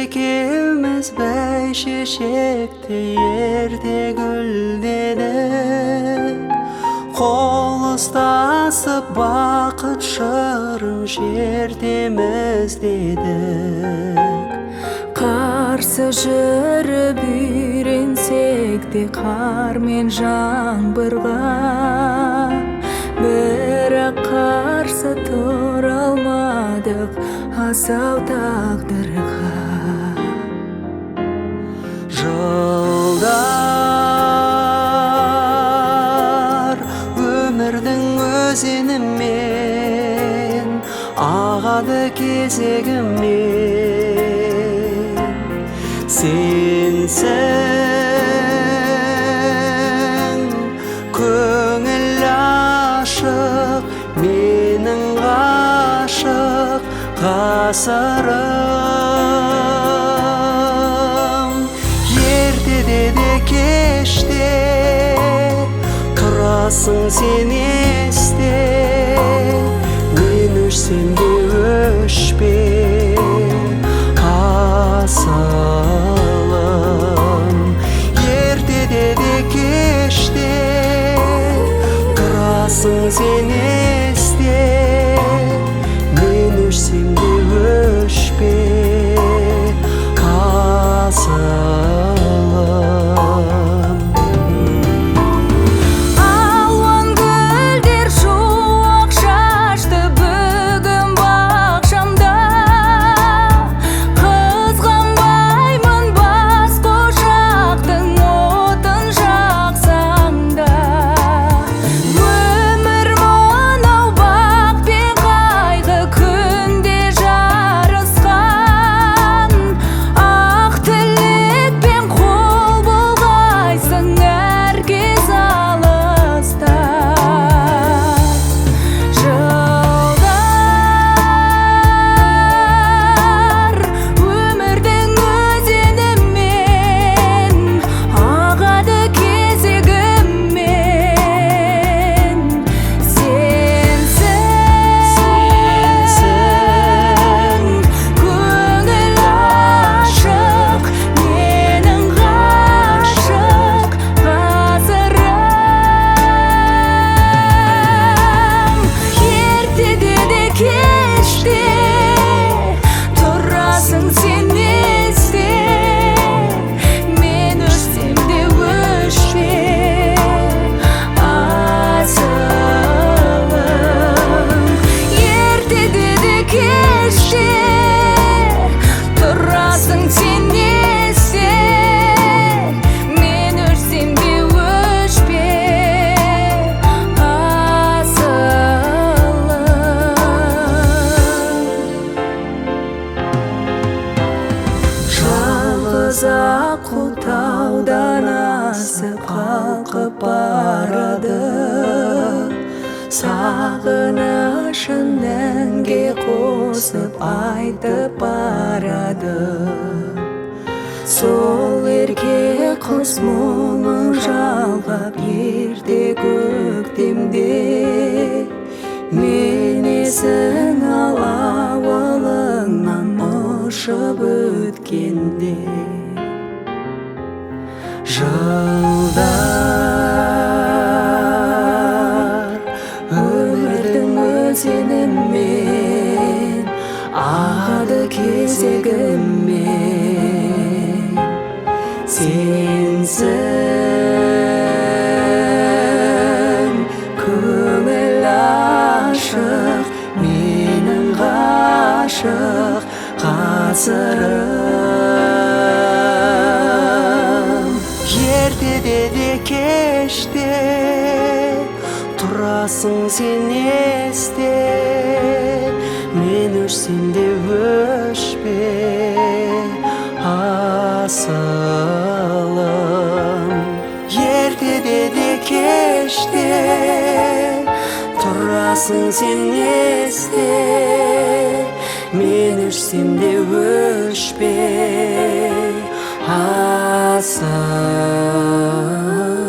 экеумиз бәйшешекте ерте гүлдедік, қол ұстасып бақыт шырын шертеміз дедік. Қарсы жүріп үйренсек те қар мен жаңбырға, бірақ қарсы тұра алмадық асау тағдырға. Жылдар өмірдің өзенімен ағады кезегімен, сенсің көңіл ашық, менің ғашық ғасырым. Ертеде де кеште тұрасың сен есте, мен өшсем де өшпе асылым. Ертеде де кеште тұрасың сен есте, мен өшсем де өшпе асылым. Аққу таудан асып қалқып барады, сағынышын әнге қосып айтып барады. Сол ерке құс мұңын жалғап ерте көктемде, менесің алауылыңнан ұшып өткенде. Жылдар өмірдің өзенімен ағады кезегімен, сенсің көңіл ашық, менің ғашық ғасырым. Ертеде де кеште тұрасың сен есте, мен өшсем де өшпе асылым. Ертеде де кеште тұрасың сен есте, мен өшсем де өшпе асылым.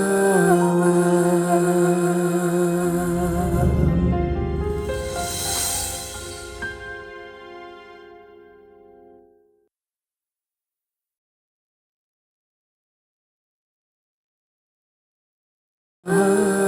Ah